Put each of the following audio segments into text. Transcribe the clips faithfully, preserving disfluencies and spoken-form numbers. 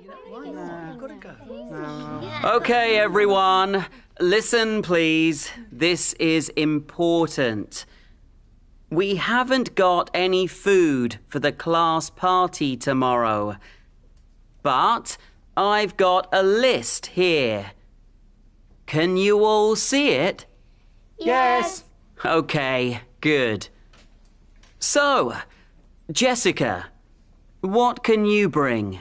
Okay, everyone, listen, please. This is important. We haven't got any food for the class party tomorrow, but I've got a list here. Can you all see it? Yes. Okay, good. So, Jessica, what can you bring?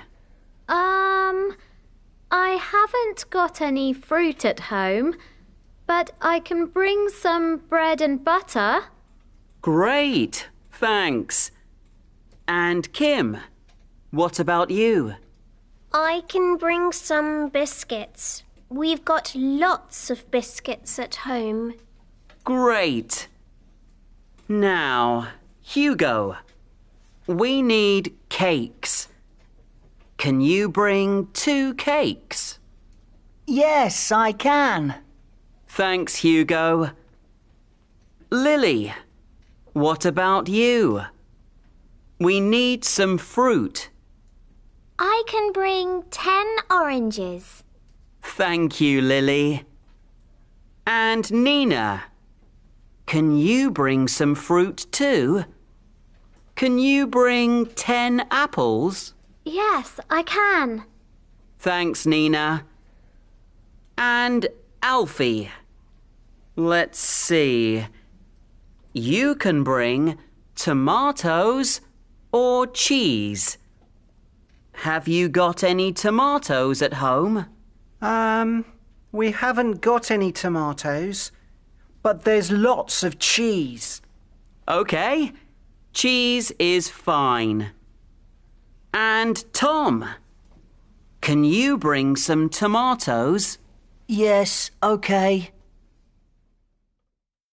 Um, I haven't got any fruit at home, but I can bring some bread and butter. Great, thanks. And Kim, what about you? I can bring some biscuits. We've got lots of biscuits at home. Great. Now, Hugo, we need cakes. Can you bring two cakes? Yes, I can. Thanks, Hugo. Lily, what about you? We need some fruit. I can bring ten oranges. Thank you, Lily. And Nina, can you bring some fruit too? Can you bring ten apples? Yes, I can. Thanks, Nina. And Alfie, let's see. You can bring tomatoes or cheese. Have you got any tomatoes at home? Um, we haven't got any tomatoes, but there's lots of cheese. Okay, cheese is fine. And Tom, can you bring some tomatoes? Yes, okay.